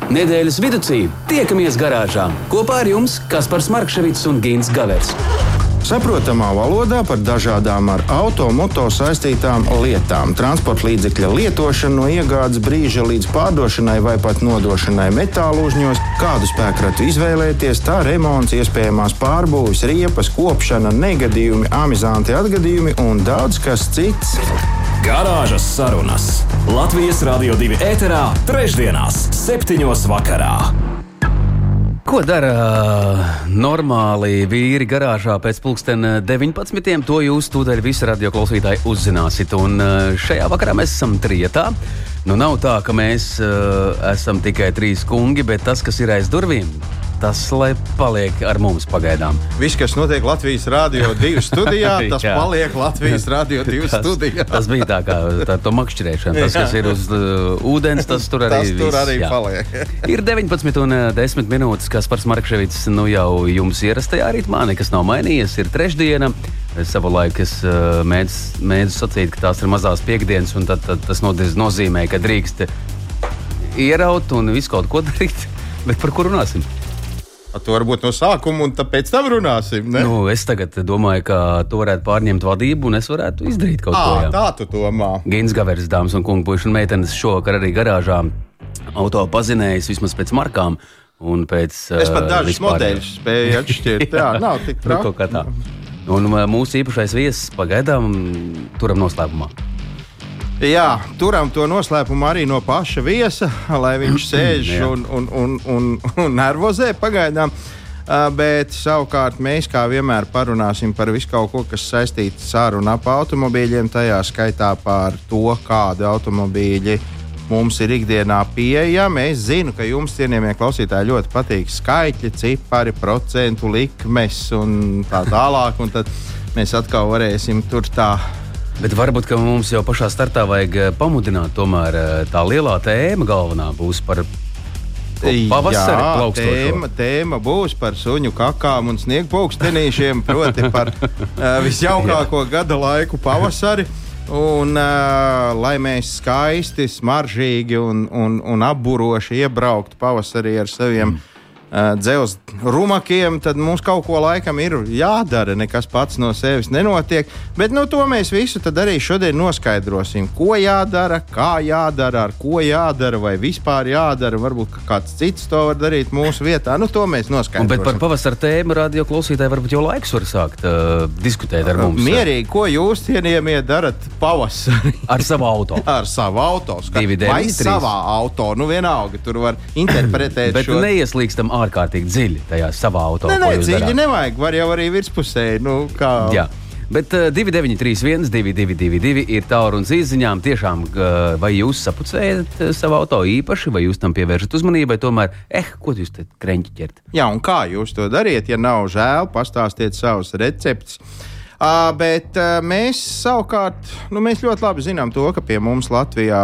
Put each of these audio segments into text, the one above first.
Nedēļas viducī tiekamies garāžā. Kopā ar jums Kaspars Markševits un Gins Gavers. Saprotamā valodā par dažādām ar auto-moto saistītām lietām. Transporta līdzekļa lietošana no iegādes brīža līdz pārdošanai vai pat nodošanai metālu uzņos, kādu spēkratu izvēlēties, tā remonts, iespējamās pārbūves, riepas, kopšana, negadījumi, amizanti atgadījumi un daudz kas cits. Garāžas sarunas Latvijas Radio 2 ēterā trešdienās 7:00 vakarā. Ko dara normāli vīri garāžā pēc 19:00? To jūs tūdaļ visi radioklausītāji uzzināsiet. Un šajā vakarā mēs esam trietā. Nu nav tā, ka mēs esam tikai 3 kungi, bet tas, kas ir aiz durvīm, tas lai paliek ar mums pagaidām. Viss, kas notiek Latvijas Radio 2 studijā, tas paliek Latvijas Radio 2 studijā. Tas bija tā kā tā makšķerēšana. Tas, kas ir uz ūdens, tas tur arī viss. Tas tur arī paliek. Ir 19:10 minūtes, Kaspars Markševits nu jau jums ierastajā ritmā, nekas nav mainījies. Ir trešdiena. Savulaik es mēdzu sacīt, ka tās ir mazās piekdienas, un tad tas nozīmē, ka drīkst ieraut un visu kaut ko darīt. Bet par ko runāsim? To varbūt no sākuma, un pēc tam runāsim. Ne? Nu, es tagad domāju, ka tu varētu pārņemt vadību, un es varētu izdarīt kaut ko. Jā. Tā tu domā. Gins Gavers, dāmas un kungi, puiši un meitenes, šovakar arī garāžā auto pazinējis vismaz pēc markām. Un pēc, es pat dažus modeļus spēju atšķirt. Jā, nav tik traki. Kaut kā tā. Un mūsu īpašais viesis pagaidām turam noslēpumā. Jā, turam to noslēpumu arī no paša viesa, lai viņš sēž un nervozē pagaidām. Bet savukārt mēs kā vienmēr parunāsim par visu kaut ko, kas saistīts ar un ap automobīļiem, tajā skaitā par to, kādi automobīļi mums ir ikdienā pieejami. Es zinu, ka jums, cienījamie klausītāji, ļoti patīk skaitļi, cipari, procentu likmes un tā tālāk. Un tad mēs atkal varēsim tur tā. Bet varbūt mums jau pašā startā vajag pamudināt. Tomēr tā lielā tēma galvenā būs par pavasari plaukstošo. Tēma būs par suņu kakām un sniegpulkstenīšiem, proti par visjaukāko gada laiku pavasari. Un, lai mēs skaisti, smaržīgi un apburoši iebrauktu pavasarī ar saviem dzelzs rumakiem, tad mums kaut ko laikam ir jādara. Nekas pats no sevis nenotiek. Bet to mēs visu tad arī šodien noskaidrosim. Ko jādara, kā jādara, ar ko jādara, vai vispār jādara. Varbūt kāds cits to var darīt mūsu vietā. To mēs noskaidrosim. Bet par pavasara tēmu radio klausītāji varbūt jau laiks var sākt diskutēt ar mums. Mierīgi, ko jūs, cienījamie, darat pavasarī? Ar savu auto. Ar savu auto. Vai savā auto. Vienalga, tur var interpretēt bet šo. Bet neieslīgstam ārkārtīgi dziļi tajā savā auto. Nē, dziļi nevajag, var jau arī virspusēji. Jā, bet 2931 2222 ir tālrunis izziņām. Tiešām, vai jūs sapucējat savu auto īpaši, vai jūs tam pievēršat uzmanību, vai tomēr, ko jūs te kreņķi ķert? Jā, un kā jūs to dariet, ja nav žēl, pastāstiet savus receptus. Bet mēs savukārt, mēs ļoti labi zinām to, ka pie mums Latvijā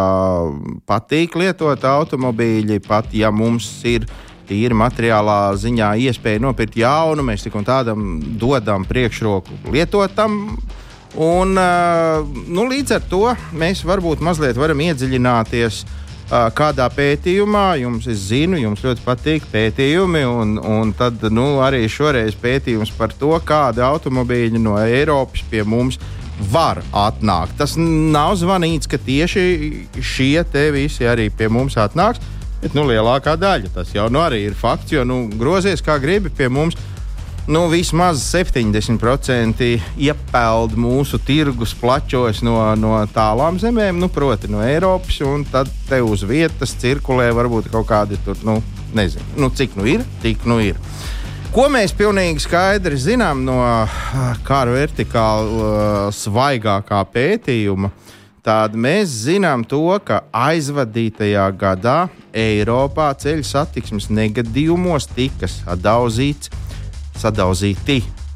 patīk lietot automobīļi, pat ja mums ir tīri materiālā ziņā iespēja nopirkt jaunu, mēs tik un tādam dodam priekšroku lietotam. Un, līdz ar to mēs varbūt mazliet varam iedziļināties kādā pētījumā. Es zinu, jums ļoti patīk pētījumi, un tad arī šoreiz pētījums par to, kādi automobīļi no Eiropas pie mums var atnākt. Tas nav zvanīts, ka tieši šie te visi arī pie mums atnāks. Bet lielākā daļa tas jau arī ir fakts, jo grozies kā gribi pie mums. Vismaz 70% iepeld mūsu tirgus plačos no tālām zemēm, proti no Eiropas, un tad te uz vietas cirkulē varbūt kaut kādi tur, nezinu, cik ir, tik ir. Ko mēs pilnīgi skaidri zinām no kā vertikāli svaigākā pētījuma? Tad mēs zinām to, ka aizvadītajā gadā Eiropā ceļu satiksmes negadījumos tika sadauzīti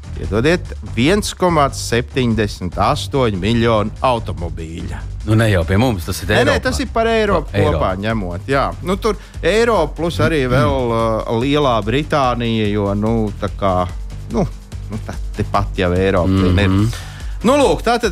1,78 miljonu automobīļu. Ne jau pie mums, tas ir Eiropā. Nē, tas ir par Eiropu kopā ņemot. Jā. Tur Eiropa plus arī vēl Lielā Britānija, jo tepat jau Eiropa ir. Tātad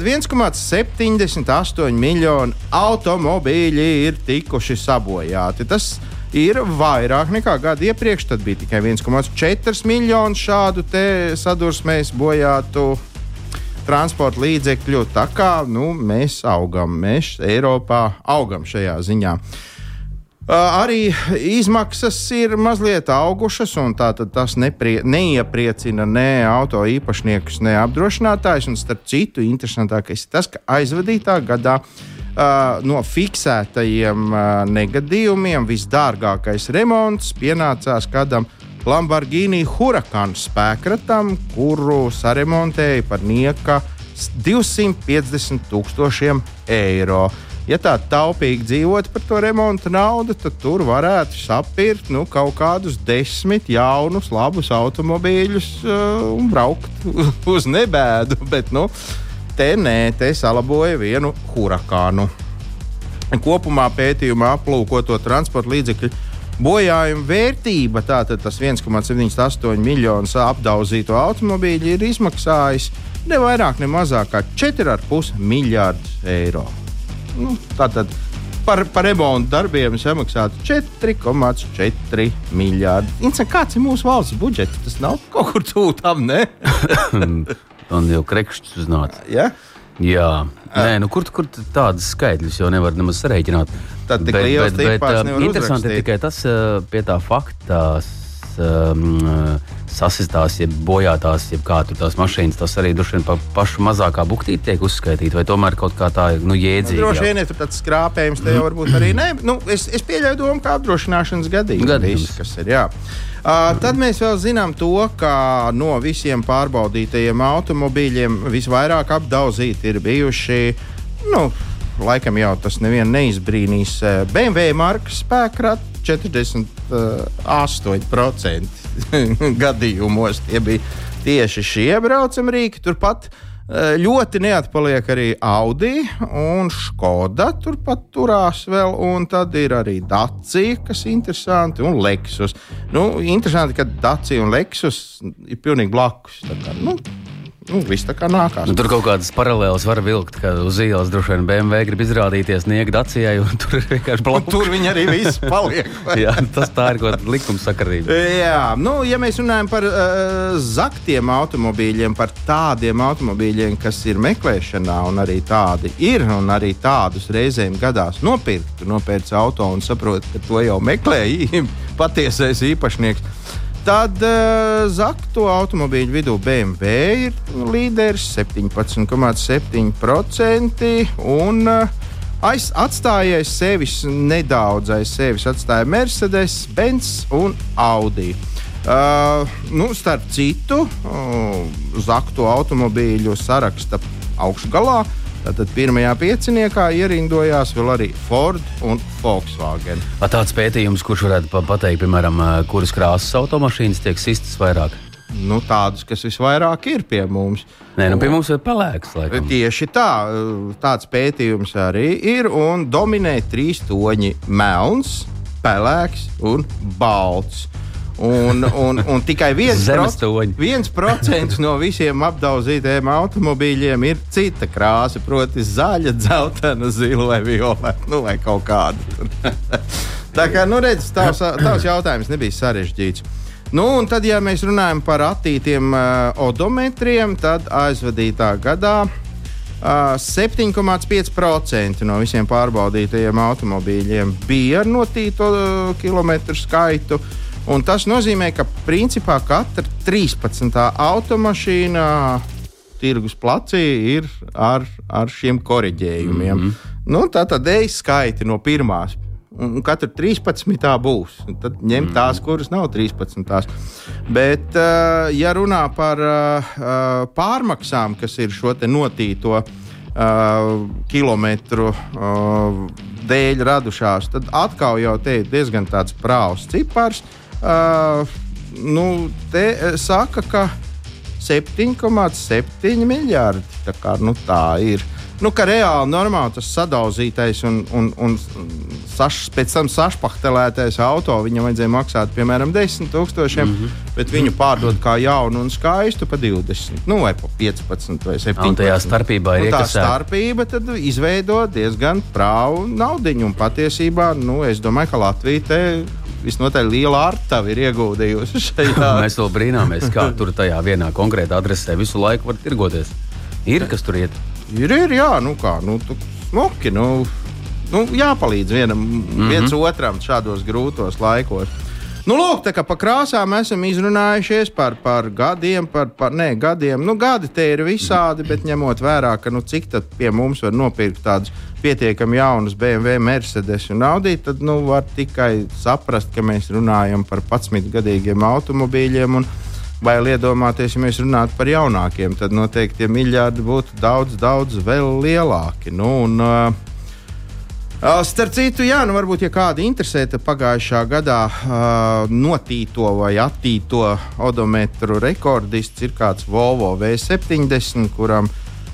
1,78 miljonu automobīļi ir tikuši sabojāti. Tas ir vairāk nekā gadu iepriekš. Tad bija tikai 1,4 miljonu šādu te sadursmēs bojātu transporta līdzekļu. Tā kā mēs augam, mēs Eiropā augam šajā ziņā. Arī izmaksas ir mazliet augušas, un tātad tas neiepriecina ne auto īpašniekus, ne apdrošinātājus. Un starp citu, interesantākais ir tas, ka aizvadītā gadā no fiksētajiem negadījumiem visdārgākais remonts pienācās kādam Lamborghini Huracan spēkratam, kuru saremontēja par nieka 250,000 eiro. Ja tā taupīgi dzīvot par to remonta naudu, tad tur varētu sapirkt kaut kādus 10 jaunus, labus automobīļus un braukt uz nebēdu. Bet te salaboja vienu Huracanu. Kopumā pētījumā aplūkoto transporta līdzekļu bojājuma vērtība, tātad tas 1,78 miljonus apdauzīto automobīļu, ir izmaksājis ne vairāk, ne mazāk kā 4,5 miljārdus eiro. Tātad par remontu darbiem samaksātu 4,4 miljārdi. Kāds ir mūsu valsts budžets? Tas nav kaut kur tūtām, ne? Un jau krekšķis uznāca. Ja? Jā. Nē, kur tādas skaitļus jau nevar nemaz sarēķināt. Tad tik liels tīpās nevar interesanti ir tikai tas pie tā faktās sasistās, jeb bojātās, jeb kā tur tās mašīnas, tas arī droši vien pa pašu mazākā buktīti tiek uzskaitīti, vai tomēr kaut kā tā jēdzīgi? Droši vien ir tur tāds skrāpējums, te jau varbūt arī ne. Es pieļauju domu, kā apdrošināšanas gadījums. Kas ir, jā. Tad mēs vēl zinām to, ka no visiem pārbaudītajiem automobīļiem visvairāk apdauzīti ir bijuši, laikam jau tas nevienu neizbrīnīs, BMW markas spēkrati 48% gadījumos. Tie bija tieši šie braucamrīki. Turpat ļoti neatpaliek arī Audi un Škoda. Turpat turās vēl, un tad ir arī Dacia, kas ir interesanti, un Lexus. Interesanti, ka Dacia un Lexus ir pilnīgi blakus. Tā kā, viss tā kā nākās. Tur kaut kādas paralēlas var vilkt, ka uz ielas droši vien BMW grib izrādīties nieka Dacijai, un tur ir vienkārši blakus. Tur viņi arī viss paliek. Jā, tas tā ir kaut kāda likumsakarība. Jā, ja mēs runājam par zaktiem automobīļiem, par tādiem automobīļiem, kas ir meklēšanā, un arī tādi ir, un arī tādus reizēm gadās nopirkt. Tu nopērci auto un saproti, ka to jau meklēji patiesais īpašnieks. Tad zaktu automobīļu vidū BMW ir līderis 17,7%, un atstājies sevis nedaudz aiz sevis atstāja Mercedes, Benz un Audi. Starp citu, zaktu automobīļu saraksta augšgalā. Tātad pirmajā pieciniekā ierindojās vēl arī Ford un Volkswagen. Tāds pētījums, kurš varētu pateikt, piemēram, kuras krāsas automašīnas tiek sistas vairāk? Tādus, kas visvairāk ir pie mums. Pie mums ir pelēks, laikam. Tieši tā. Tāds pētījums arī ir, un dominē 3 toņi - melns, pelēks un balts. Un tikai 1% no visiem apdauzītajiem automobīļiem ir cita krāsa, proti zaļa, dzeltena, zila vai violeta, vai kaut kāda. Tā kā, redz, tavs jautājums nebija sarežģīts. Un tad, ja mēs runājam par attītiem odometriem, tad aizvadītā gadā 7,5% no visiem pārbaudītajiem automobīļiem bija ar notīto kilometru skaitu. Un tas nozīmē, ka principā katra 13. automašīna tirgus placī ir ar šiem koriģējumiem. Tātad skaiti no pirmās. Un katra 13. būs. Tad ņem tās, kuras nav 13. Bet, ja runā par pārmaksām, kas ir šo te notīto kilometru dēļ radušās, tad atkal jau te ir diezgan tāds prāvs cipars. Te saka, ka 7,7 miljārdi. Tā ir. Ka reāli normāli tas sadauzītais un pēc tam sašpahtelētais auto viņam vajadzēja maksāt piemēram 10,000, bet viņu pārdod kā jaunu un skaistu pa 20, vai pa 15 vai 17. Un tajā starpībā ir iekasēta. Tā starpība tad izveido diezgan prāvu naudiņu, un patiesībā, es domāju, ka Latvija te visnotaļ liela artava ir ieguldījusi šajā. Mēs vēl brīnāmies, kā tur tajā vienā konkrētā adresē visu laiku var tirgoties. Ir, kas tur iet? Ir, jā, smuki, jāpalīdz viens otram šādos grūtos laikos. Lūk, tā kā pa krāsām esam izrunājušies par gadiem, gadi te ir visādi, bet ņemot vērā, ka cik tad pie mums var nopirkt tādus pietiekami jaunus BMW, Mercedes un Audi, tad var tikai saprast, ka mēs runājam par 11-gadīgiem automobīļiem un bail iedomāties, ja mēs runātu par jaunākiem, tad noteikti tie miljardi būtu daudz, daudz vēl lielāki. Starp citu, varbūt, ja kādi interesē, tad pagājušā gadā notīto vai attīto odometru rekordists ir kāds Volvo V70, kuram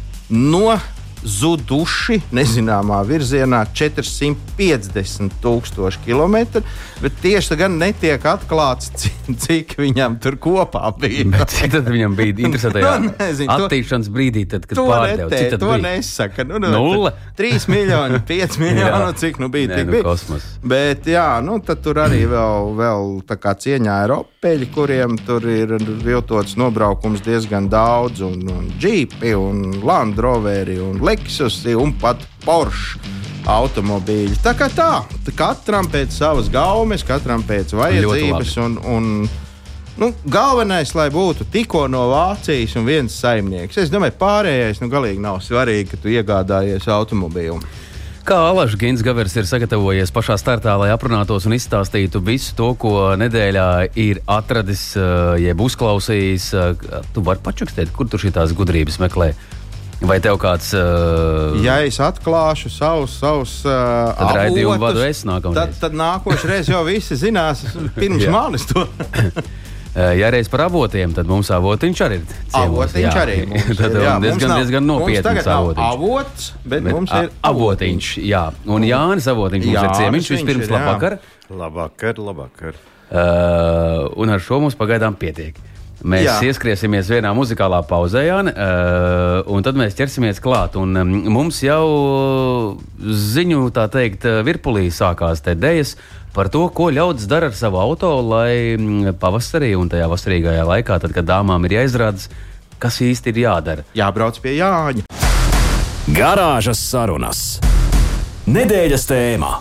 nozuduši nezināmā virzienā 450,000 kilometru, bet tieši gan netiek atklāts, cik viņam tur kopā bija. Bet cik tad viņam bija interesantajā attīšanas brīdī, tad, kad pārdeva? Cik tad to bija? Nesaka. 0? 3 miljoni, 5 miljoni, cik bija, tik bija. Kosmos. Bet tad tur arī vēl tā kā cieņā ir Opeļi, kuriem tur ir viltots nobraukums diezgan daudz, un Jeepi, un Land Roveri, un Lexusi, un pat Porsche automobīļi. Tā kā katram pēc savas gaumes, katram pēc vajadzības, un galvenais, lai būtu tikko no Vācijas un viens saimnieks. Es domāju, pārējais galīgi nav svarīgi, ka tu iegādājies automobīlu. Kā Alažs Gins Gavers ir sagatavojies pašā startā, lai aprunātos un izstāstītu visu to, ko nedēļā ir atradis, jeb uzklausījis. Tu vari pačukstēt, kur tu šitās gudrības meklē? Vai tev kāds... Ja es atklāšu savus tad raidījumu vadu es nākamreiz. Tad nākošreiz jau visi zinās pirms manis to. Ja reiz par avotiem, tad mums avotiņš arī ir ciemos. Avotiņš arī mums ir. Diezgan nopietns avotiņš. Avots, bet mums ir avotiņš. Jā, un Jānis avotiņš mums ir ciemiņš. Vispirms labvakar. Labvakar. Un ar šo mums pagaidām pietiek. Mēs ieskriesimies vienā muzikālā pauzē, Jāni, un tad mēs ķersimies klāt. Un mums jau ziņu, tā teikt, virpulī sākās te dejas par to, ko ļaudis dara ar savu auto, lai pavasarī un tajā vasarīgajā laikā, tad, kad dāmām ir jāizrādas, kas īsti ir jādara. Jābrauc pie Jāņa. Garāžas sarunas. Nedēļas tēmā.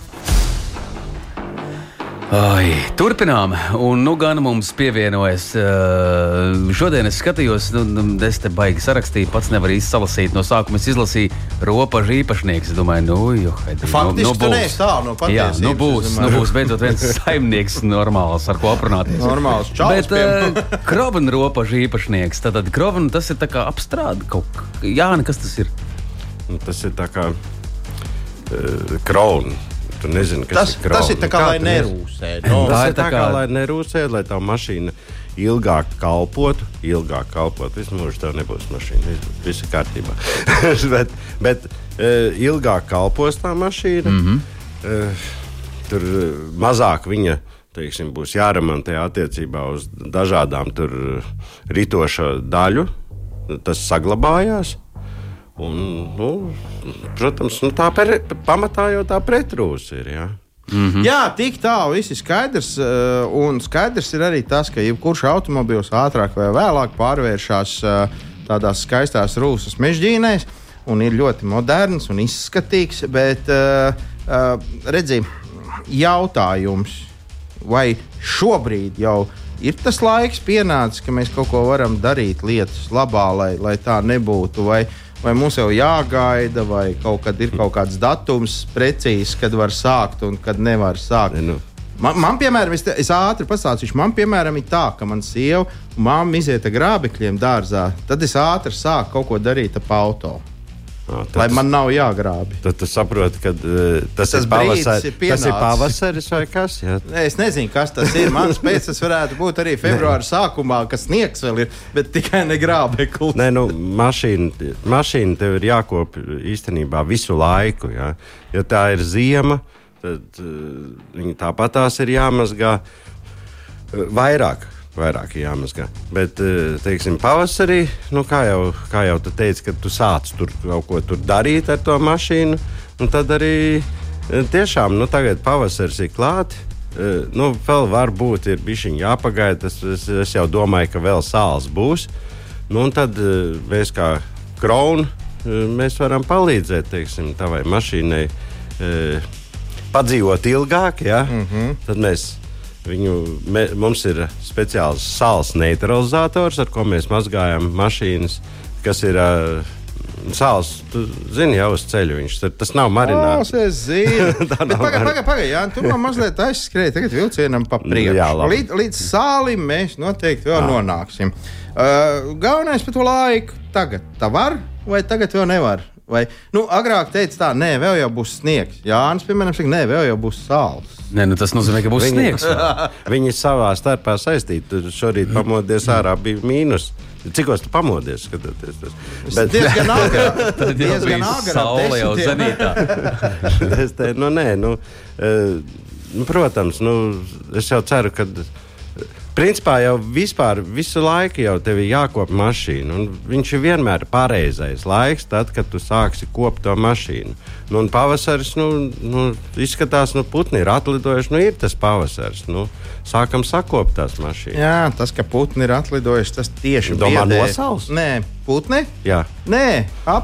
Turpinām, un gan mums pievienojas. Šodien es skatījos, es te baigi sarakstīju, pats nevar īsti salasīt. No sākuma es izlasīju ropažu īpašnieks. Es domāju, faktiski tu neesi tālu no patiesības. Jā, būs beidzot viens saimnieks normāls, ar ko aprunāties. Normāls čalis. Bet krovna ropažu īpašnieks, tad krovna tas ir tā kā apstrāde kaut kā. Jāni, kas tas ir? Tas ir tā kā krauna. Tu nezini, kas ir krauna. Tas ir tā kā, lai nerūsē. Tas ir tā kā, lai nerūsē, lai tā mašīna ilgāk kalpot. Visu mūžu tev nebūs mašīna. Viss ir kārtībā. bet ilgāk kalpos tā mašīna. Tur mazāk viņa, teiksim, būs jāremontē attiecībā uz dažādām tur ritošo daļu. Tas saglabājās. Un, protams, tā pamatā jau tā pretrūs ir. Ja? Jā, tik tālu viss ir skaidrs. Un skaidrs ir arī tas, ka jebkurš automobils ātrāk vai vēlāk pārvēršas tādās skaistās rūsas mežģīnēs un ir ļoti moderns un izskatīgs. Bet, redzi, jautājums, vai šobrīd jau ir tas laiks pienācis, ka mēs kaut ko varam darīt lietas labā, lai tā nebūtu, vai mums jau jāgaida, vai kaut kad ir kaut kāds datums precīzs, kad var sākt un kad nevar sākt. Man piemēram, es ātri pastāstīšu, man piemēram ir tā, ka man sieva un mamma iziet ar grābekļiem dārzā, tad es ātri sāku kaut ko darīt ap auto. Lai man nav jāgrābi. Tad tu saproti, ka tas ir pavasaris vai kas? Jā. Es nezinu, kas tas ir. Mans pēc tas varētu būt arī februāra sākumā, kas sniegs vēl ir, bet tikai ne grābeklis. Nē, mašīna tev ir jākop īstenībā visu laiku. Ja, ja tā ir ziema, tad viņa tāpatās ir jāmazgā vairāk jāmazgā. Bet, teiksim, pavasarī, kā jau tu teici, kad tu sāc tur kaut ko tur darīt ar to mašīnu, un tad arī tiešām, tagad pavasaris ir klāt, vēl varbūt ir bišķiņ jāpagaida. Es jau domāju, ka vēl sāls būs. Nu, un tad mēs kā Crown, mēs varam palīdzēt, teiksim, tavai mašīnai padzīvot ilgāk, ja? Tad mums ir speciāls sāls neutralizators, ar ko mēs mazgājam mašīnas, kas ir sāls, tu zini, jau uz ceļu viņš. Tas nav marināts. Es zinu. Pagaid, Jāni, tu man mazliet aizskrēji tagad vilcienam pa priekšu. Līdz sālim mēs noteikti vēl nonāksim. Galvenais par to laiku. Tagad tā var vai tagad vēl nevar? Vai, agrāk teica tā, nē, vēl jau būs sniegs. Jānis, piemēram, saka, nē, vēl jau būs sāls. Nē, tas nozīmē, ka būs sniegs. Viņi savā starpā saistīti. Šorīt pamodies ārā bija mīnus. Cikos tu pamodies? Bet diezgan agrā. Diezgan agrā. Saule jau zenītā. Es te, protams, es jau ceru, ka principā jau visu laiku jau tev ir jākop mašīna. Viņš ir vienmēr pareizais laiks, tad, kad tu sāksi kopt to mašīnu. Un pavasaris, izskatās, putni ir atlidojuši, ir tas pavasaris. Sākam sakopt tās mašīnas. Jā, tas, ka putni ir atlidojuši, tas tieši domā nosauls? Nē, putni? Jā. Nē,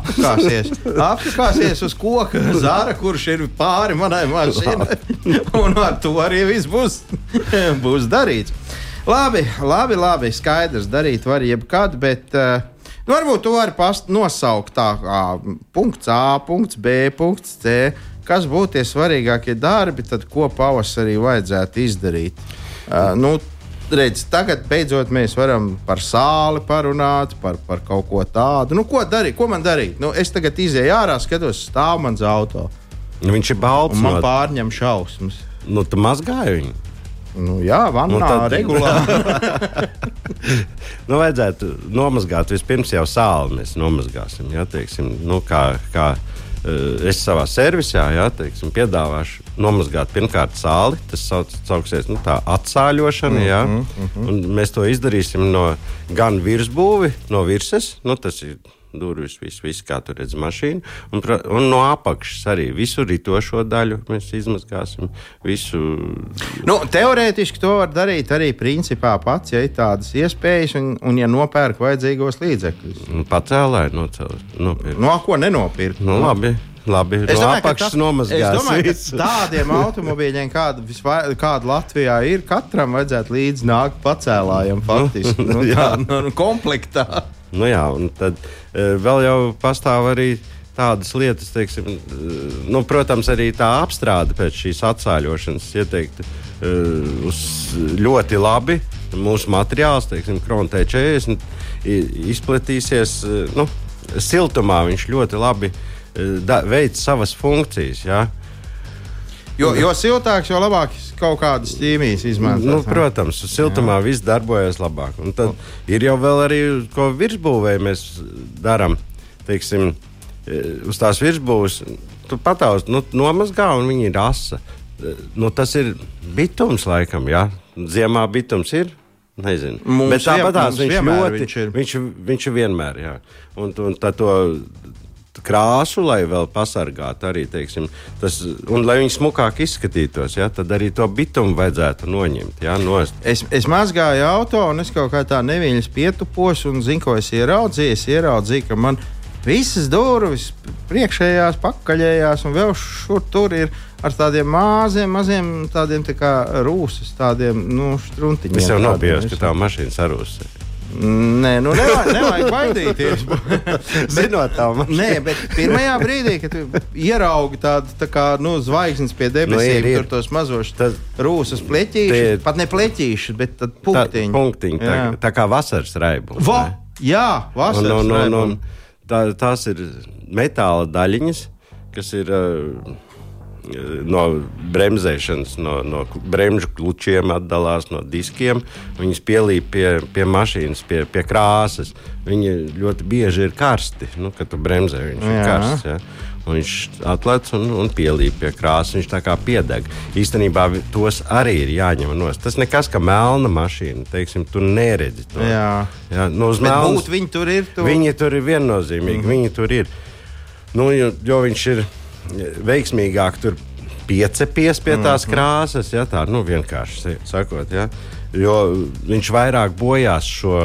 apkāsies uz koka zara, kurš ir pāri manai mašīnai. Un ar to arī viss būs darīts. Labi, skaidrs, darīt var jebkad, bet varbūt tu vari nosaukt tā kā punkts A, punkts B, punkts C, kas būtu tie svarīgākie darbi, tad ko pavasarī vajadzētu izdarīt. Redz, tagad beidzot mēs varam par sāli parunāt, par kaut ko tādu. Ko darīt? Ko man darīt? Es tagad izēju ārā, skatos, stāv mans auto. Viņš ir balts. Man pārņem šausmas. Tu mazgāji viņu? Jā, vannā regulāri. Vajadzētu nomazgāt vispirms jau sāli. Mēs nomazgāsim, ja, teiksim, kā es savā servisā, ja, teiksim, piedāvāšu nomazgāt pirmkārt sāli. Tas sauksies tā atsāļošana, ja. Un mēs to izdarīsim gan virsbūvi, no virses, tas ir durvis, viss, kā tu redzi mašīnu, un no apakšas arī visu ritošo daļu mēs izmazgāsim, visu. Teorētiski to var darīt arī principā pats, ja ir tādas iespējas, un ja nopērk vajadzīgos līdzekļus. Pacēlāji nopirkt. Ko nenopirkt? Labi. Es domāju, apakšas nomazgās. Es domāju, ka tādiem automobīļiem, kāda Latvijā ir, katram vajadzētu līdz nākt pacēlājam faktiski. Komplektā. Un tad vēl jau pastāv arī tādas lietas, teiksim, protams, arī tā apstrāde pēc šīs atsāļošanas ieteikti ļoti labi. Mūsu materiāls, teiksim, Crown T40 izplatīsies, siltumā viņš ļoti labi veic savas funkcijas, jā. Jo siltāks, jo labāk kaut kādas ķīmijas izmantot. Protams, siltumā viss darbojas labāk. Un tad ir jau vēl arī, ko virsbūvē mēs darām. Teiksim, uz tās virsbūves tu pataust, nomazgā un viņa ir asa. Tas ir bitums laikam, jā. Ziemā bitums ir, nezinu. Bet tāpatās viņš ir vienmēr, jā. Un tad to krāsu, lai vēl pasargātu arī, teiksim, un lai viņi smukāk izskatītos, ja, tad arī to bitumu vajadzētu noņemt. Ja, es mazgāju auto, un es kaut kā tā neviļas pietupos, un zinu, ko es ieraudzīju, ka man visas durvis priekšējās, pakaļējās, un vēl šur tur ir ar tādiem maziem tādiem tā kā rūsas, tādiem, štruntiņiem. Es jau nobijos, ka tā mašīna sarūsē. Nē, nevajag baidīties. Zinot tā mašīnu. Nē, bet pirmajā brīdī, kad tu ieraugi tādu tā kā, zvaigznes pie debesīm, tur tos mazos rūsas pleķīšus, pat ne pleķīšus, bet tad punktiņi. Punktiņi, tā kā vasaras raibu. Jā, vasaras raibu. Tās ir metāla daļiņas, kas ir no bremzēšanas, no bremžu klučiem atdalās no diskiem. Viņas pielīp pie mašīnas, pie krāsas. Viņi ļoti bieži ir karsti, kad tu bremzē, viņš ir karsts. Ja? Un viņš atlec un pielīp pie krāsas, viņš tā kā piedeg. Īstenībā tos arī ir jāņem nost. Tas nekas, ka melna mašīna, teiksim, tu neredzi to. Jā. Uz melnas, viņi tur ir? Viņi tur ir viennozīmīgi, viņi tur ir. Jo viņš ir veiksmīgāk tur piecepies pie tās krāsas, ja, tā, vienkārši sakot, ja, jo viņš vairāk bojās šo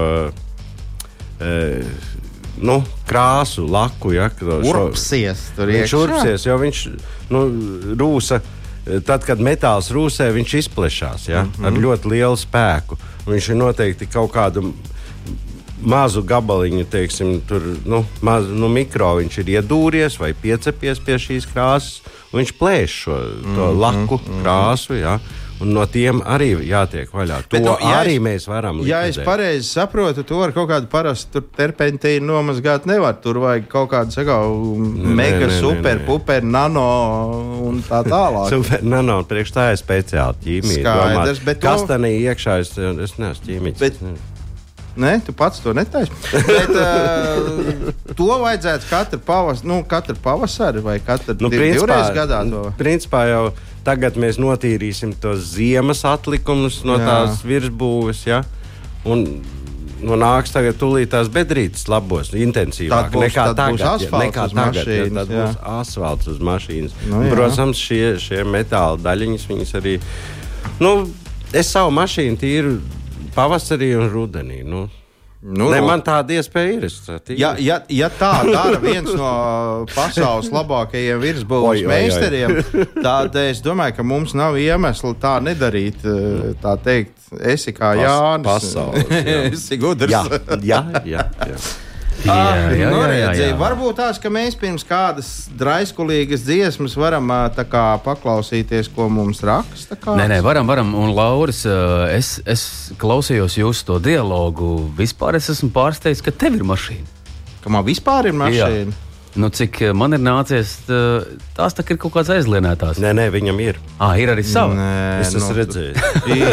krāsu, laku, ja. Urpsies tur iekšā. Viņš urpsies, jo viņš, rūsa, tad, kad metāls rūsē, viņš izplešās, ja, ar ļoti lielu spēku. Viņš ir noteikti kaut kādu mazu gabaliņu, teiksim, tur, mikro viņš ir iedūries vai piecepies pie šīs krāsas, un viņš plēš to laku krāsu, ja. Un no tiem arī jātiek vaļā. To arī mēs varam likvidēt. Ja es pareizi saprotu, to ar kaut kādu parastu terpentīnu nomazgāt nevar. Tur vajag kaut kādu mega, super, puper, nano un tā tālāk. Super, nano, priekš tā ir speciāli ķīmija. Skaidrs, bet kas tanī iekšā, es neesmu ķīmiķis. Nē, tu pats to netaisi. Bet to vajadzētu katru pavasari vai divreiz gadā. Principā jau tagad mēs notīrīsim tos ziemas atlikumus no tās virsbūves, ja? Un nāks tagad tūlīt tās bedrītes labos, intensīvāk nekā tagad. Tad būs asfalts uz mašīnas. Protams, šie metāla daļiņas, viņas arī, es savu mašīnu tīru pavasarī un rudenī, man tāda iespēja ir. Ja tā dara viens no pasaules labākajiem virsbūves meistariem, tad es domāju, ka mums nav iemesla tā nedarīt. Tā teikt, esi kā Jānis. Pasaules. Esi gudrs. Jā. Varbūt tās, ka mēs pirms kādas draiskulīgas dziesmas varam paklausīties, ko mums raksta. Nē, varam. Un, Lauris, es klausījos jūsu to dialogu. Vispār es esmu pārsteigts, ka tev ir mašīna. Ka man vispār ir mašīna? Jā. Cik man ir nācies, tās tā ir kaut kāds aizlienētās. Nē, viņam ir. Ir arī sava. Es esmu redzējis.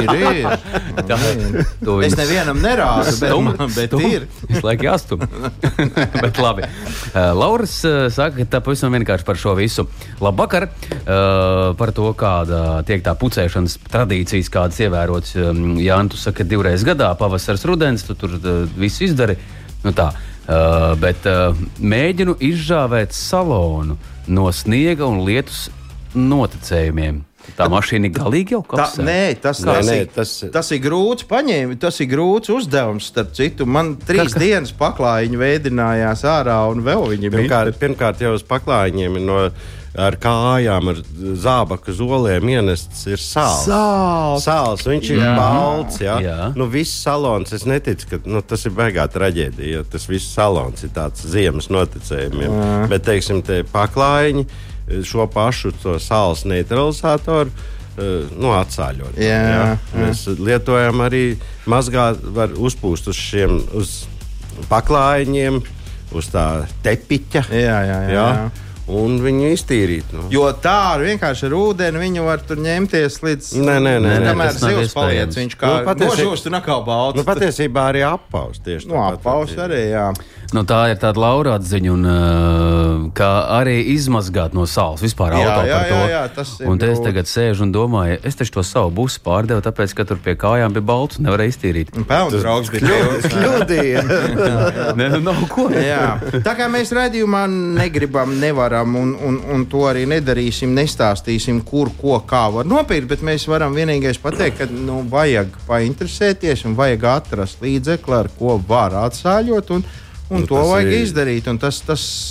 Ir. Es nevienam nerādu, bet ir. Visu laiku jāstum. Bet labi. Lauris saka, ka tā pavisam vienkārši par šo visu. Labvakar. Par to, kāda tiek tā pucēšanas tradīcijas, kādas ievērotas. Jāni, tu saka, 2 reizes gadā, pavasars, rudens, tu tur visu izdari. Tā. Bet mēģinu izžāvēt salonu no sniega un lietus noticējumiem. Tā mašīna ir galīgi jau kapsē. Tas ir grūts paņēmiens, tas ir grūts uzdevums. Starp citu, man 3 dienas paklājiņi veidinājās ārā un vēl viņi bija. Pirmkārt jau uz paklājiņiem ar kājām, ar zābaku zoliem ienests ir sāls. Viņš ir balts. Ja? Viss salons, es neticu, ka tas ir baigā traģēdija. Tas viss salons ir tāds ziemas noticējumiem. Bet, teiksim, te paklājiņi šo pašu to sāls neutralizatoru atsāļot. Mēs lietojam arī mazgāt, var uzpūst uz paklājiņiem, uz tā tepiķa. Jā. Un viņu iztīrīt. Jo tā vienkārši ar ūdeni viņu var tur ņemties līdz... Nē. Kamēr zivs paliec, viņš kā nožūst un atkal balts. Patiesībā arī apaus tieši. Apaus arī, jā. Tā ir tāda Laura atziņa, un kā arī izmazgāt no sāls vispār auto par to. Jā, tas ir. Un es tagad sēžu un domāju, es taču to savu busu pārdevu, tāpēc, ka tur pie kājām bija balts un nevarēja iztīrīt. Un pelnu draugs bija kļūdīja. Nav ko. Jā. Tā kā mēs raidījumā negribam, nevaram un to arī nedarīsim, nestāstīsim, kur, ko, kā var nopirkt, bet mēs varam vienīgais pateikt, ka vajag painteresēties un vajag atrast līdzekli, ar ko var atsāļot un to vajag izdarīt, un tas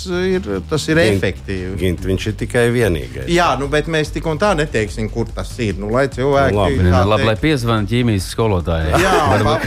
ir efektīvi. Gint, viņš ir tikai vienīgais. Jā, bet mēs tik un tā neteiksim, kur tas ir. Lai cilvēki... Labi, lai piezvana ķīmijas skolotājai. Jā,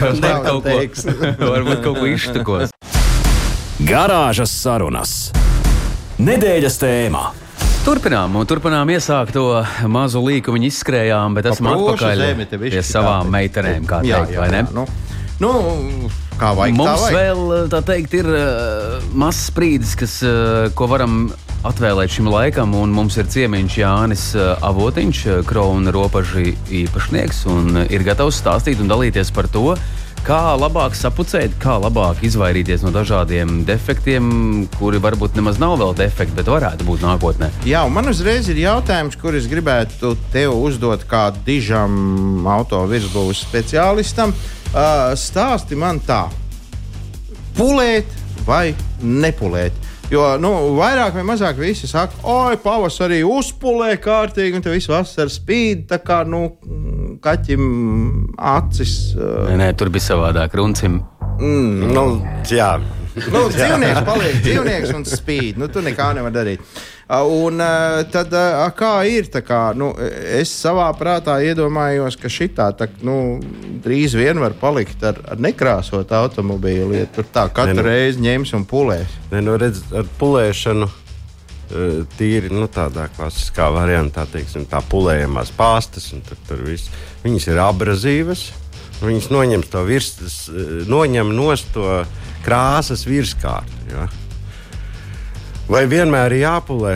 varbūt kaut ko izštukos. Garāžas sarunas. Nedēļas tēmā. Turpinām iesākt to mazu līku, viņi izskrējām, bet esam atpakaļ pie savām meitenēm, kā teikt, vai ne? Kā vajag, mums vēl, tā teikt, ir mazs sprīdis, ko varam atvēlēt šim laikam, un mums ir ciemiņš Jānis Avotiņš, Krouna ropaži īpašnieks, un ir gatavs stāstīt un dalīties par to, kā labāk sapucēt, kā labāk izvairīties no dažādiem defektiem, kuri varbūt nemaz nav vēl defekti, bet varētu būt nākotnē. Jā, un man uzreiz ir jautājums, kur es gribētu tev uzdot kā dižam auto virsbūves speciālistam. Stāsti man tā, pulēt vai nepulēt? Jo, vairāk vai mazāk visi saka, oi, pavasarī uzpulē kārtīgi, un te visu vasaru spīd, tā kā, kaķim acis. Nē, tur bija savādāk, runcim. Jā. Dzīvnieks paliek dzīvnieks un spīd. Tu nekā nevar darīt. Un tad, kā ir, es savā prātā iedomājos, ka šitā drīz vien var palikt ar nekrāsotu automobīli, ja tur tā katru reizi ņems un pulēs. Redz, ar pulēšanu tīri, tādā klasiskā variantā, teiksim, tā pulējamās pāstas, un tur viss. Viņas ir abrazīvas, viņas noņem nost to krāsas virskārtu, ja? Vai vienmēr ir jāpulē?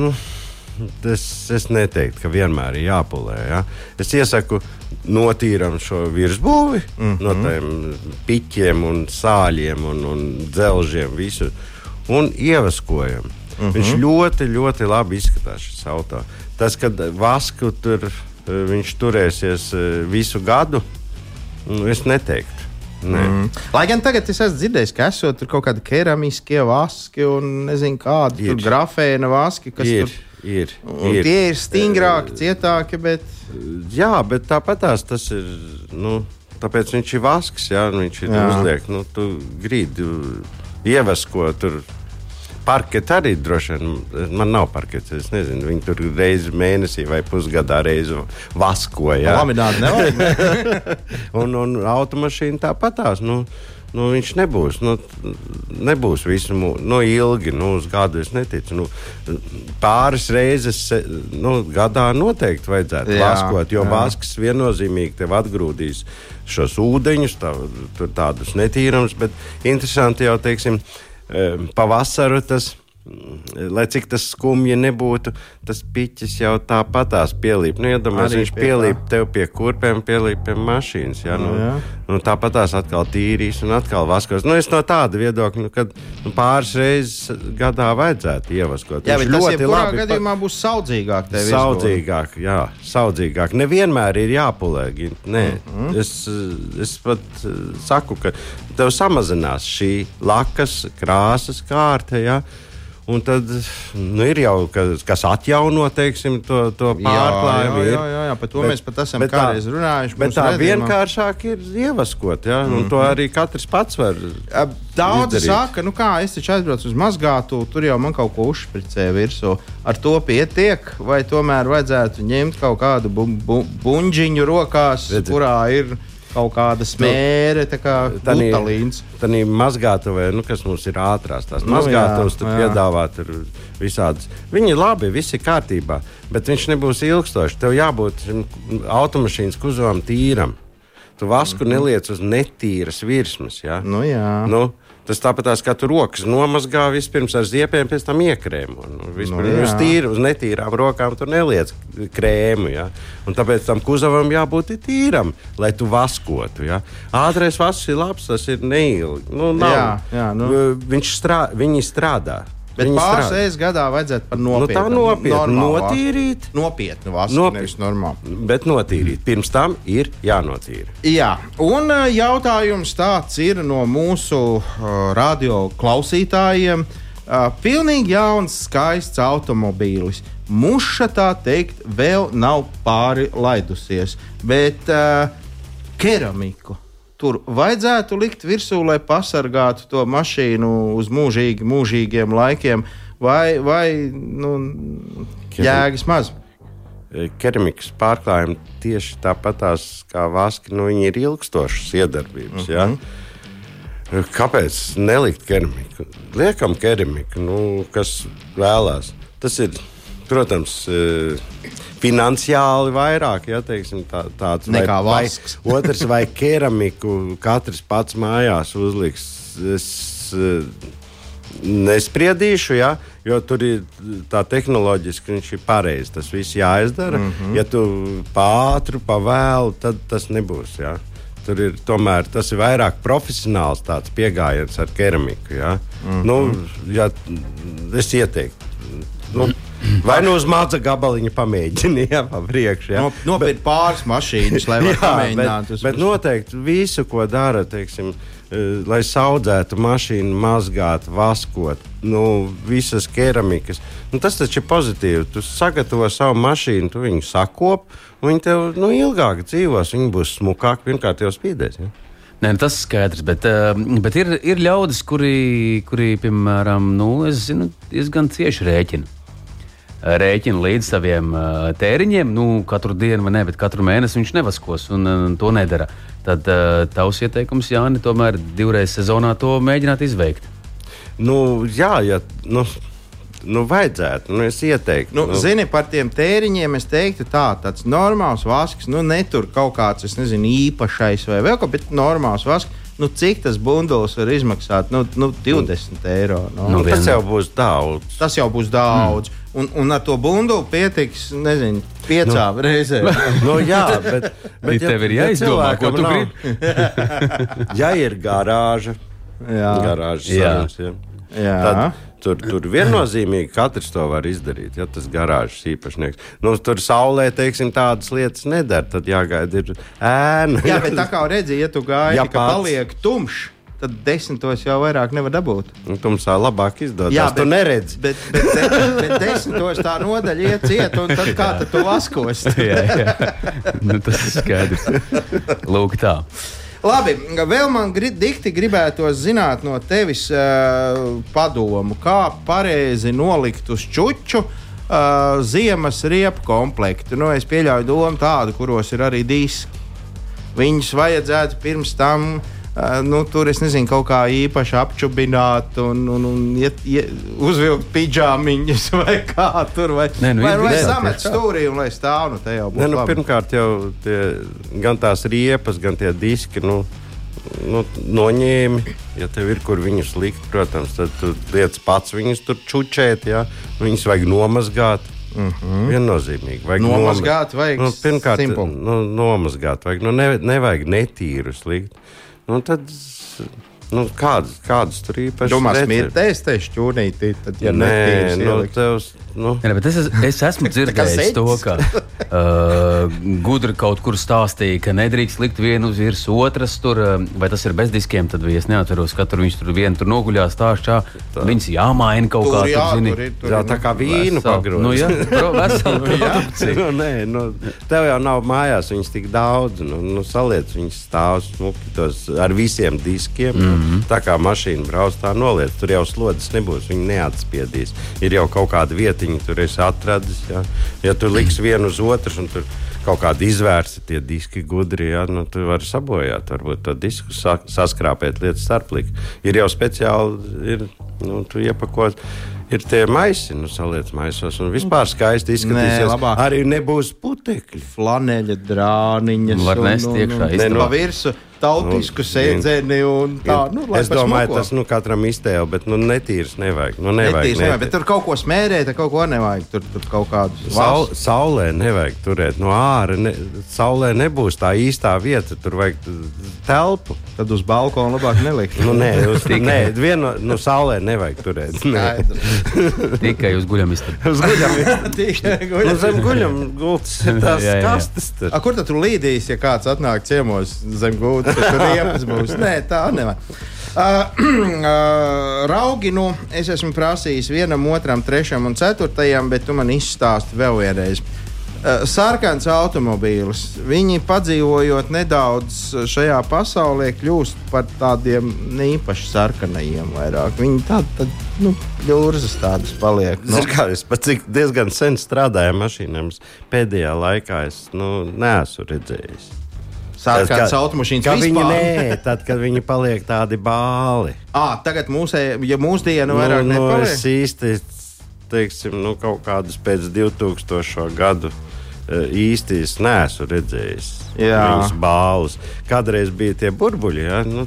Es neteiktu, ka vienmēr ir jāpulē. Ja? Es iesaku notīram šo virsbūvi no tiem piķiem un sāļiem un dzelžiem visu un ievaskojam. Viņš ļoti, ļoti labi izskatās šis auto. Tas, kad vasku viņš turēsies visu gadu, es neteiktu. Lai gan tagad es esmu dzirdējis, ka esot tur kaut kādi keramiskie vaski un nezinu kādi tur grafēna vaski, kas ir. Tie ir stingrāki, cietāki, bet... Jā, bet tāpatās tas ir, tāpēc viņš ir vasks, jā, viņš ir uzliek, tu grīdi ievasko tur. Parketi arī droši vien, man nav parkets, es nezinu, viņi tur reizi mēnesī vai pusgadā reizi vaskoja. Lamināt nevajag. un automašīna tāpatās, viņš nebūs visu ilgi, uz gadu es neticu. Pāris reizes gadā noteikti vajadzētu vaskot, jo vasks viennozīmīgi tev atgrūdīs šos ūdeņus, tādus netīrums, bet interesanti jau, teiksim, pavasaru tas, lai cik tas skumji nebūtu, tas piķis jau tāpatās pielīp. Iedomājies, viņš pielīp tev pie kurpēm, pielīp pie mašīnas. Ja? Tāpatās atkal tīrīs un atkal vaskos. Es no tāda viedokļa, kad pāris reizes gadā vajadzētu ievaskot. Jā, bet tas jebkurā gadījumā būs saudzīgāk. Saudzīgāk, jā, saudzīgāk. Nevienmēr ir jāpulē. Nē, es pat saku, ka tev samazinās šī lakas, krāsas kārta, ja? Un tad ir jau kas atjauno, teiksim, to pārklājumu. Jā, par to mēs pat esam kādreiz runājuši. Bet tā vienkāršāk ir ievaskot, ja? Un to arī katrs pats var Daudzi saka, es taču aizbraucu uz mazgātu, tur jau man kaut ko uzšpricē virsū. Ar to pietiek, vai tomēr vajadzētu ņemt kaut kādu buņģiņu rokās, kurā ir kaut kāda smēre, tā kā butalīns. Tādī mazgātavē, kas mums ir ātrās, tās mazgātavas, tad piedāvā tur visādas. Viņi ir labi, viss ir kārtībā, bet viņš nebūs ilgstoši. Tev jābūt automašīnas kuzovam tīram. Tu vasku neliec uz netīras virsmas, ja? Tas tāpatās, kā tu rokas nomazgā vispirms ar ziepēm, pēc tam iekrēmu. Uz netīrām rokām tu neliec krēmu. Ja? Un tāpēc tam kuzavam jābūt tīram, lai tu vaskotu. Ja? Ātrais vasks ir labs, tas ir neilgi. Viņi strādā. Bet pāris reizes gadā vajadzētu par nopietnu. Tā nopietni notīrīt. Nopietnu vasku, nevis normāli. Bet notīrīt. Pirms tam ir jānotīra. Jā, un jautājums tāds ir no mūsu radio klausītājiem. Pilnīgi jauns, skaists automobīlis. Muša, tā teikt, vēl nav pāri laidusies, bet keramiku tur vajadzētu likt virsū, lai pasargātu to mašīnu uz mūžīgiem laikiem, vai jēgas maz? Keramikas pārklājumi tieši tāpatās kā vaski, viņi ir ilgstošas iedarbības. Ja? Kāpēc nelikt keramiku? Liekam keramiku, kas vēlās. Tas ir, protams, finansiāli vairāk, ja teiksim, tāds nekā vasks. Otrs, vai keramiku katrs pats mājās uzliks. Es nespriedīšu, ja, jo tur ir tā tehnoloģiski, viņš ir pareizi. Tas viss jāizdara. Ja tu pātru, pavēlu, tad tas nebūs. Ja. Tur ir tomēr tas ir vairāk profesionāls tāds pieejams ar keramiku. Ja. Ja es ieteiktu. Vai nu uz maza gabaliņa pamēģini, jā, pa priekšu. Nopirkt pāris mašīnas, lai var pamēģināt. Bet noteikti visu, ko dara, teiksim, lai saudzētu mašīnu, mazgātu, vaskot, visas keramikas. Tas taču ir pozitīvi. Tu sagatavo savu mašīnu, tu viņu sakop, un viņi tev ilgāk dzīvos, viņi būs smukāk, vienkārt jau spīdēs. Ja? Nē, tas ir skaidrs, bet ir ļaudis, kuri piemēram, es zinu, diezgan cieši rēķina līdz saviem tēriņiem. Katru dienu vai ne, bet katru mēnesi viņš nevaskos un to nedara. Tad tavs ieteikums, Jāni, tomēr 2 reizes sezonā to mēģināt izveikt. Vajadzētu, es ieteiktu. Zini, par tiem tēriņiem es teiktu tāds normāls vasks, netur kaut kāds, es nezinu, īpašais vai vēl kaut, bet normāls vasks. Cik tas bundulis var izmaksāt? 20 eiro. Tas jau būs daudz. Tas jau būs daudz. Un ar to bunduli pietiks, nezinu, 5 reizēm. Jā, bet tev ir jāizdomā, ko tu gribi. Ja ir garāža, sarunas, tad tur viennozīmīgi katrs to var izdarīt, ja tas garāžas īpašnieks. Tur saulē, teiksim, tādas lietas nedara, tad jāgaida ir ēna. Jā, bet tā kā redzi, ja tu gaidi, ka paliek tumšs, tad 10 jau vairāk nevar dabūt. Tumsā labāk izdodas, tu neredzi. Bet 10 tā nodaļa iet ciet, un tad kā tad tu vaskos? jā. Tas ir skaidrs. Lūk tā. Labi, vēl man dikti gribētos zināt no tevis padomu, kā pareizi nolikt uz čuču ziemas riepu komplektu. Es pieļauju domu tādu, kuros ir arī diski. Viņus vajadzētu pirms tam, tur es nezinu, kaut kā īpaši apčubināt un uzvilkt pidžāmiņas vai kā tur, vai samet stūrī un lai stāv, te jau būs labi. Pirmkārt jau gan tās riepas, gan tie diski, noņēmi, ja tev ir kur viņus likt, protams, tad tu liec pats viņus tur čučēt, ja? Viņus vajag nomazgāt. Viennozīmīgi. Nomazgāt vajag pirmkārt, simplu. Nomazgāt vajag, nevajag netīrus likt. Tad kādas tur īpaši domās, smirtēs te šķūnītī, tad ja netīrs ieliks. Bet es esmu dzirdējis to, ka gudri kaut kur stāstīja, ka nedrīkst likt vienu uz virs otras tur, vai tas ir bez diskiem, tad es neatceros, ka viņš tur vienu tur noguļās tāšķā, viņas jāmaina kaut kā, tur tā kā vīnu pagrot. Vesela produkcija. Tev jau nav mājās viņas tik daudz, saliec viņas stāv smuki ar visiem diskiem, tā kā mašīna brauc tā noliec, tur jau slodzes nebūs, viņi neatspiedīs. Ir jau kaut kāda vietiņa, tur esi atradis, ja tu liks vienu uz otru un tur kaut kādi izvērsti tie diski gudri, tu vari sabojāt, varbūt to disku saskrāpēt lietas starplīgi. Ir jau speciāli, tu iepakot, ir tie maisi, saliec maisos un vispār skaisti izskatīsies. Arī nebūs putekļi. Flaneļa drāniņas. Var nest iekšā. Pa virsu tautisku sēdzeni un tā. Es domāju, tas katram iztēle, bet netīrs nevajag. Nevajag, bet tur kaut ko smērēt, kaut ko nevajag. Tur kaut kādus saulē nevajag turēt. No āra saulē nebūs tā īstā vieta, tur vajag telpu. Tad uz balkonu labāk nelikt. Saulē nevajag turēt. Tikai uz guļamistabu. Zem guļamgultas ir tās kastes tur. Kur tad tu līdīs, ja kāds atnāk ciemos zem gultas? Tur riepas būs. Nē, tā nevajag. Raugi, es esmu prasījis 1, 2, 3 un 4, bet tu man izstāsti vēl vienreiz. Sarkans automobīlis. Viņi padzīvojot nedaudz šajā pasaulē, kļūst par tādiem neīpaši sarkanajiem vairāk. Viņi tādi, ļurzas tādas paliek. Es pat cik diezgan sen strādāju mašīnām, pēdējā laikā es neesmu redzējis. Sarkans automašīnas vispār? Tad, kad viņi paliek tādi bāli. Tagad mūsdienu vairāk nepaliek? Es īsti, teiksim, kaut kādus pēc 2000. Gadu īsti es neesmu redzējis viņas bālus. Kādreiz bija tie burbuļi,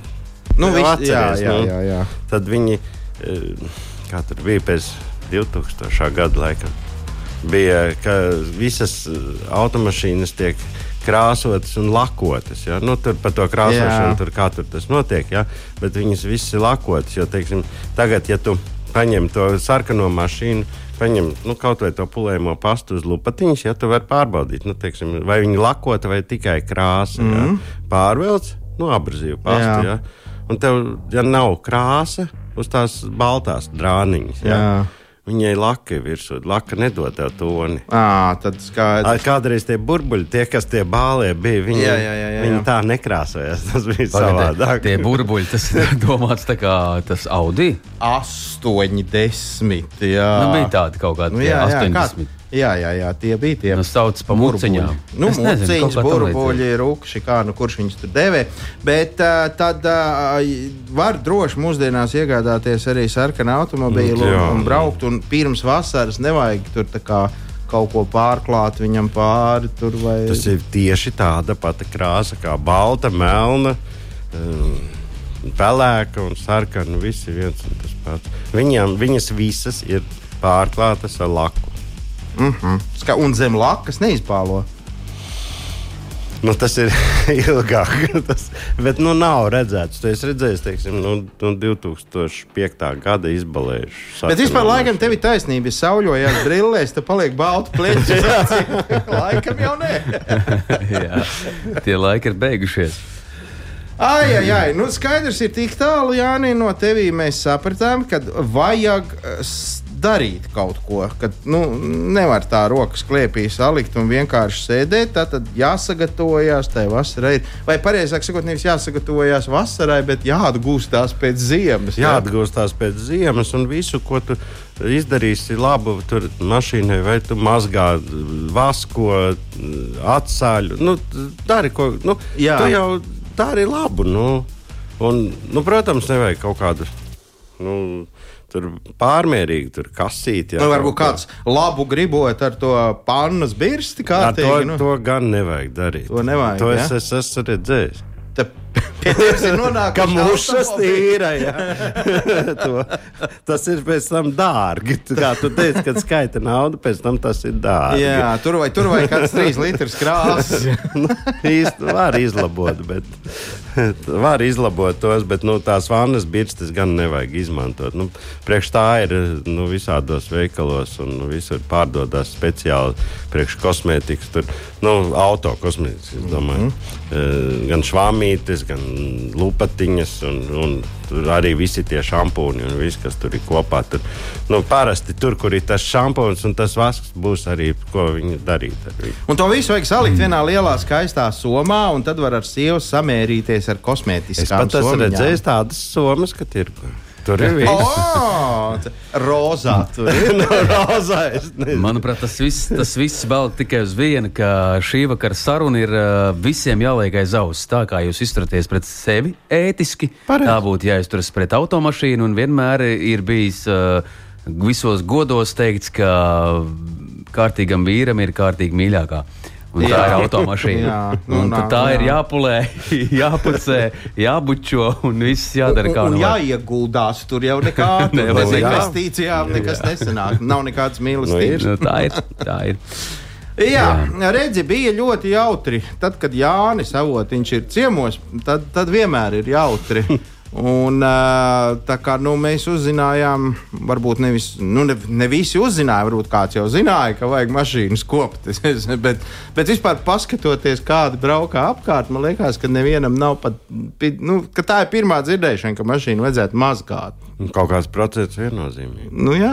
jā. Tad viņi, kā tur bija pēc 2000. Gada laikam, bija, ka visas automašīnas tiek krāsotas un lakotas. Ja? Tur par to krāsošanu, kā tur tas notiek, ja? Bet viņas visas ir lakotas. Jo, teiksim, tagad, ja tu paņem to sarkano mašīnu, paņem kaut vai to pulējumu pastu uz lupatiņas, ja tu vari pārbaudīt, teiksim, vai viņi lakota vai tikai krāsa. Ja? Pārvelc, abrazīvu pastu. Ja? Un tev, ja nav krāsa, uz tās baltās drāniņas. Ja? Viņai laka virsū, laka nedod tev toni. Tad skaidrs. Kādreiz tie burbuļi, tie, kas tie bālie bija, viņi tā nekrāsojās. Tas bija savādāk. Tie burbuļi, tas ir domāts tā kā tas Audi? 80, jā. Bija tādi kaut kādi 80. Jā, tie bija tie. Sauc pa muciņām. Muciņas, burbuļi, rukši, kurš viņus tur devē. Bet tad var droši mūsdienās iegādāties arī sarkanu automobīlu un braukt. Un pirms vasaras nevajag tur tā kā kaut ko pārklāt viņam pāri. Tas ir tieši tāda pati krāsa kā balta, melna, pelēka un sarkana. Visi viens un tas pats. Viņas visas ir pārklātas ar laku. Un zem lakas neizpālo. Tas ir ilgāk. Bet nav redzēts. Tu esi redzējis, teiksim, 2005. gada izbalējuši. Bet vispār laikam tev ir taisnība. Ja sauļojās brillēs, tad paliek baltu pleķi. Laikam jau nē. Jā, tie laiki ir beigušies. Ai. Skaidrs ir tik tālu, Jāni, no tevī mēs sapratām, ka vajag darīt kaut ko, kad nevar tā rokas kliepī salikt un vienkārši sēdēt. Tad jāsagatavojās tai vasarai. Vai pareizāk sakot, nevis jāsagatavojās vasarai, bet jāatgūstās pēc ziemas. Jāatgūstās pēc ziemas un visu, ko tu izdarīsi labu tur mašīnai, vai tu mazgā vasko, atsaļu. Dari ko. Tu jau dari labu. Un, protams, nevajag kaut kādu tur pārmērīgi tur kasīt. Varbūt kāds labu gribot ar to pannas birsti kārtīgi. To gan nevajag darīt. To nevajag, to es esmu redzējis. Ka mušas tīra, tas ir pēc tam dārgi. Kā tu teici, kad skaita naudu, pēc tam tas ir dārgi. Jā, tur vai kāds 3 litrs krāsas. Īsti var izlabot, var izlabot tos, bet tās vannas birstes gan nevajag izmantot. Priekš tā ir visādos veikalos un visur pārdodās speciāli priekš kosmētikas. Tur, auto kosmētikas, es domāju. Gan švāmītes, gan lupatiņas un tur arī visi tie šampūni un viss, kas tur ir kopā. Tur, parasti tur, kur ir tas šampūns un tas vasks, būs arī, ko viņi darīt ar viņu. Un to visu vajag salikt vienā lielā skaistā somā, un tad var ar sievu samērīties ar kosmētiskām somiņām. Es pat esmu redzējis tādas somas, ka tirgo. Tur ir viss. Rozā. Rozā. Manuprāt, tas viss vēl tikai uz viena, ka šī vakara saruna ir visiem jāliek aiz auss. Tā kā jūs izturaties pret sevi ētiski, tā būtu jāizturas pret automašīnu, un vienmēr ir bijis visos godos teikts, ka kārtīgam vīram ir kārtīgi mīļākā. Un tā ir automašīna. Tā ir jāpulē, jāpucē, jābučo un viss jādara kā un jāieguldās. Tur jau nekā bez investīcijām nekas nesanāk. Nav nekādas mīlestības. Tā ir. Jā, redzi, bija ļoti jautri. Tad, kad Jānis Avotiņš ir ciemos, tad vienmēr ir jautri. Un tā kā mēs uzzinājām, varbūt ne visi uzzināja, varbūt kāds jau zināja, ka vajag mašīnas kopt. bet vispār paskatoties, kādi braukā apkārt, man liekas, ka nevienam nav pat, ka tā ir pirmā dzirdēšana, ka mašīnu vajadzētu mazgāt. Kaut kāds procents viennozīmīgi. Jā.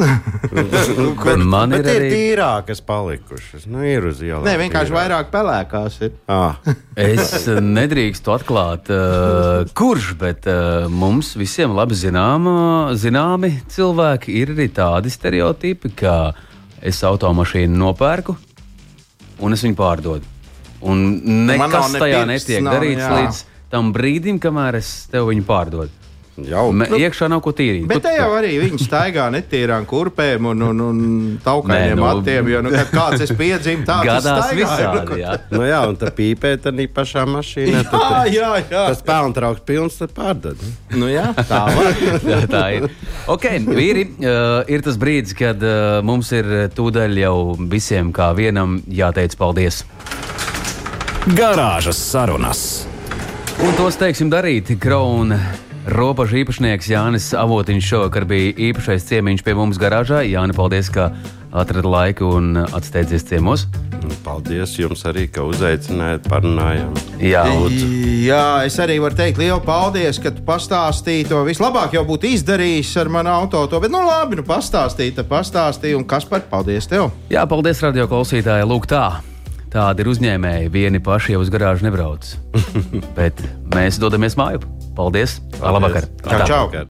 Man ir arī tīrākas palikušas. Ir uz ielas. Nē, vienkārši vairāk pelēkās ir. Es nedrīkstu atklāt, kurš, bet mums visiem labi zināmi cilvēki ir arī tādi stereotipi, ka es automašīnu nopērku un es viņu pārdodu. Un nekas tajā netiek darīts līdz tam brīdim, kamēr es tev viņu pārdodu. Iekšā nav ko tīrīt. Bet te jau arī viņi staigā netīrām kurpēm un taukainiem matiem, jo kad kāds es piedzīmu, tāds gadās visādi, jā. Un tā pīpē tādī pašā mašīnā. Jā. Tas pelntrauks pilns, tad pārdod. Tā var. Tā ir. Ok, vīri, ir tas brīdis, kad mums ir tūdaļ jau visiem kā vienam jāteic paldies. Garāžas sarunas. Un tos teiksim darīt Crown Ropažu īpašnieks Jānis Avotiņš šovakar bija īpašais ciemiņš pie mums garāžā. Jāni, paldies, ka atrada laiku un atsteidzies ciemos. Paldies jums arī, ka uzaicinājāt, parunājām. Jā, es arī varu teikt lielu paldies, ka tu pastāstīji to. Vislabāk jau būtu izdarījis ar manu auto to, bet labi, pastāstīji. Un Kaspar, paldies tev! Jā, paldies radio klausītāji. Lūk tā. Tādi ir uzņēmēji, vieni paši jau uz garāžu nebrauc. Bet mēs dodamies māju. Paldies! Labvakar! Čau!